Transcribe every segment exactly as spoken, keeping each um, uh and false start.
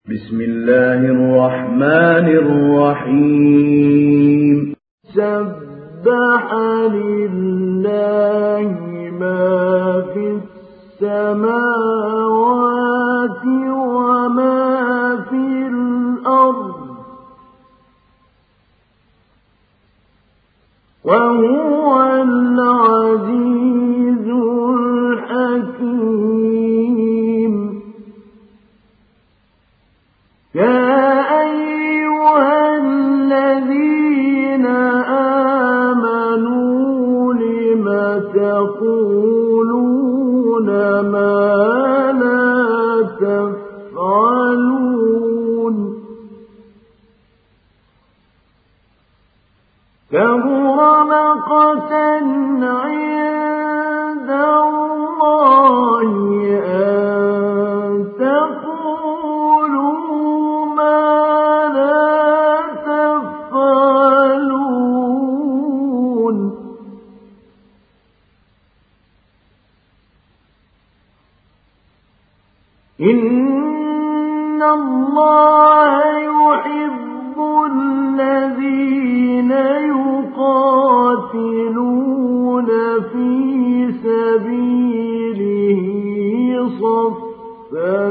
بسم الله الرحمن الرحيم سبح لله ما في السماوات وما في الأرض وهو العزيز الحكيم يا أيها الذين آمنوا لم تقولون ما لا تفعلون كبر مقتا عند الله أن تقولوا ما لا تفعلون إن الله يحب الذين يقاتلون في سبيله صفا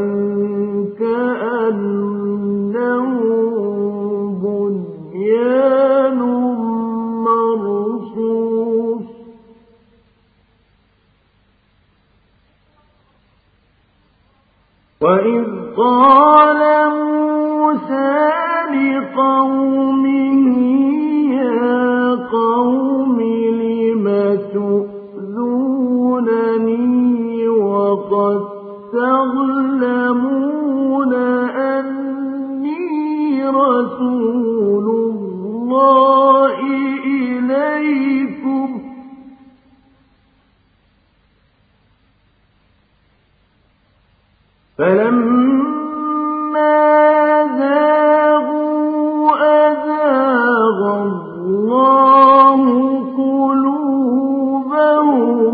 كأنهم بنيان مرصوص وإذ قال موسى لقومه يا قوم لم تؤذونني وقد تعلمون أني رسول الله إليكم فلما زاغوا أزاغ الله قلوبهم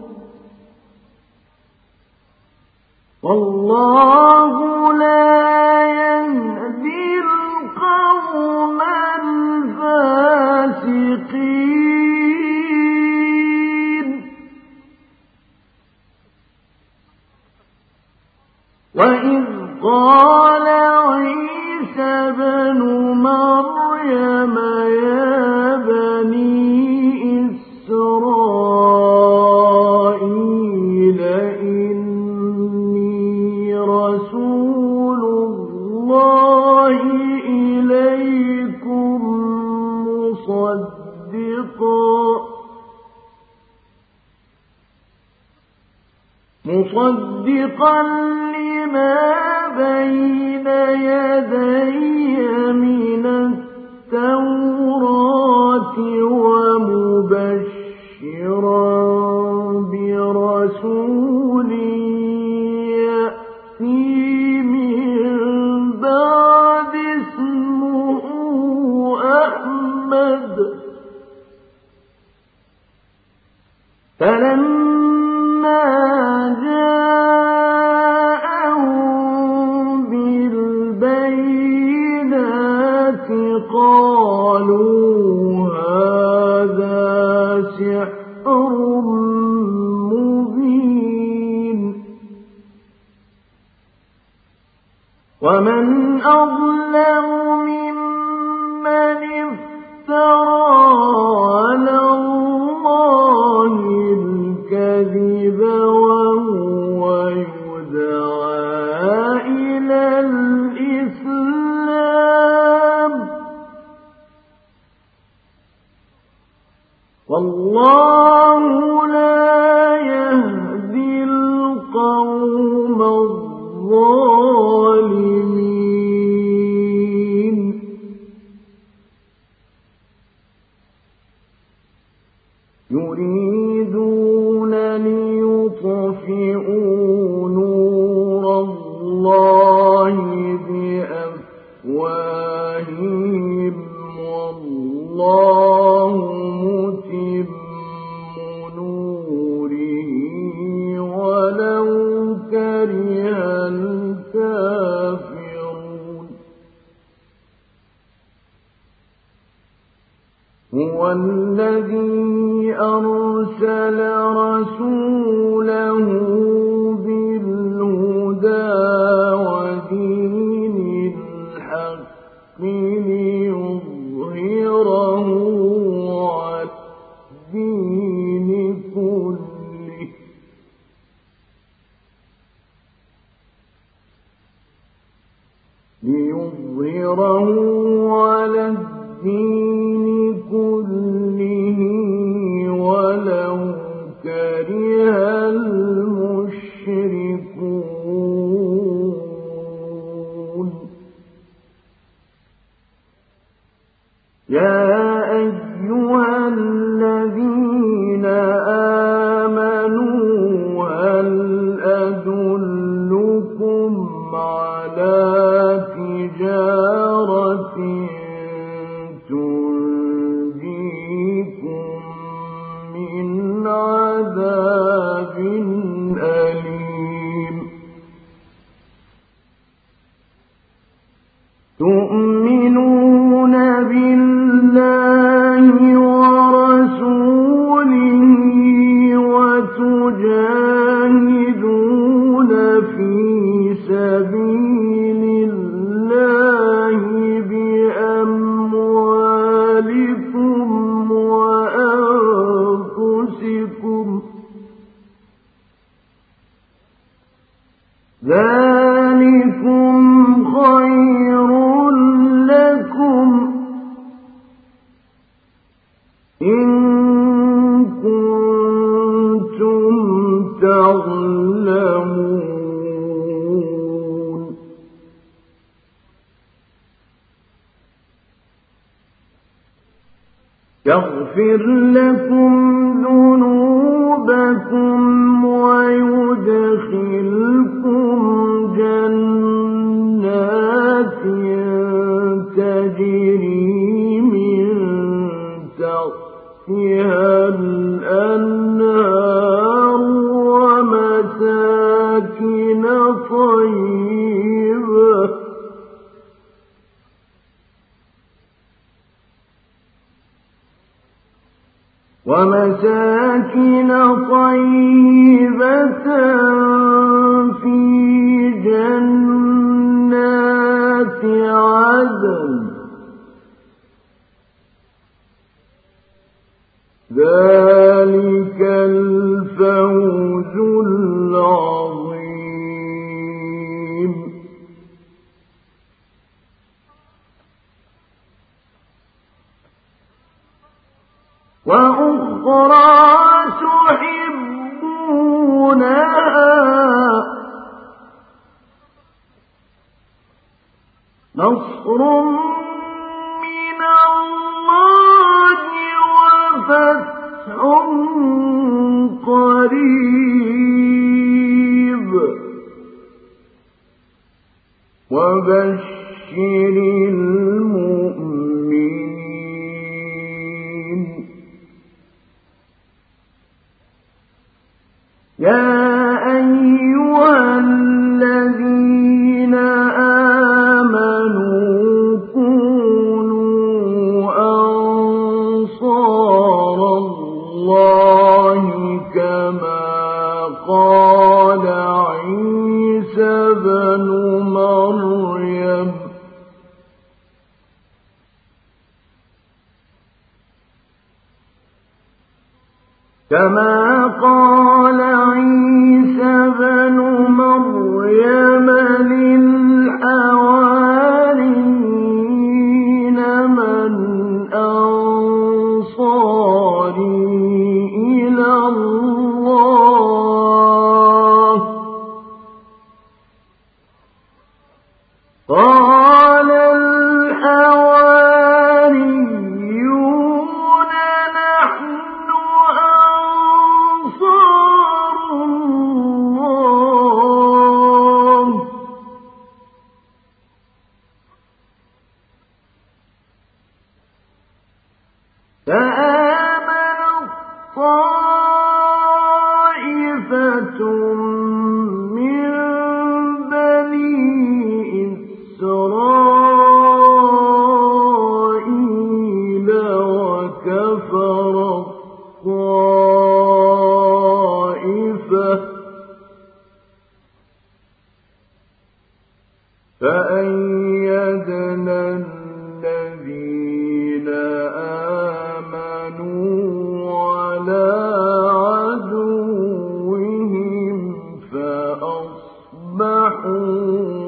والله لا يهدي القوم الفاسقين وإذ قال عيسى ابن مريم يا بني إسرائيل إني رسول الله إليكم مصدقا مصدقا لما بين يدي من التوراة ومبشرا برسول يأتي من بعد اسمه أحمد فلما جاءهم بالبينات قالوا هذا سحر مبين ومن أظلم ممن افترى على الله الكذب وهو يدعى إلى الإسلام والله لا يهدي القوم الظالمين هو الذي أرسل رسوله بالهدى ودين الحق ليظهره على الدين كله ليظهره على الدين كله ولو كره المشركون يا أيها الذين آمنوا هل أدلكم على تجارة تنجيكم من عذاب أليم تؤمنون بالله ورسوله وتجاهدون في سبيل الله بأموالكم وأنفسكم ذلكم خير لكم إن كنتم تعلمون يغفر لكم ذنوبكم ويدخلكم جنات تجري من تحتها الأنهار ومساكن طيبة ومساكن طيبة في جنات عدن ذلك الفوز العظيم وأخرى تحبونها نصر من الله وفتح قريب وبشر المؤمنين يا أيها الذين آمنوا كونوا أنصار الله كما قال عيسى بن مريم كما قال عيسى بن مريم للحواريين من أنصاري إلى الله قال الحواريون نحن فآمنت طائفة من بني إسرائيل وكفرت فأصبحوا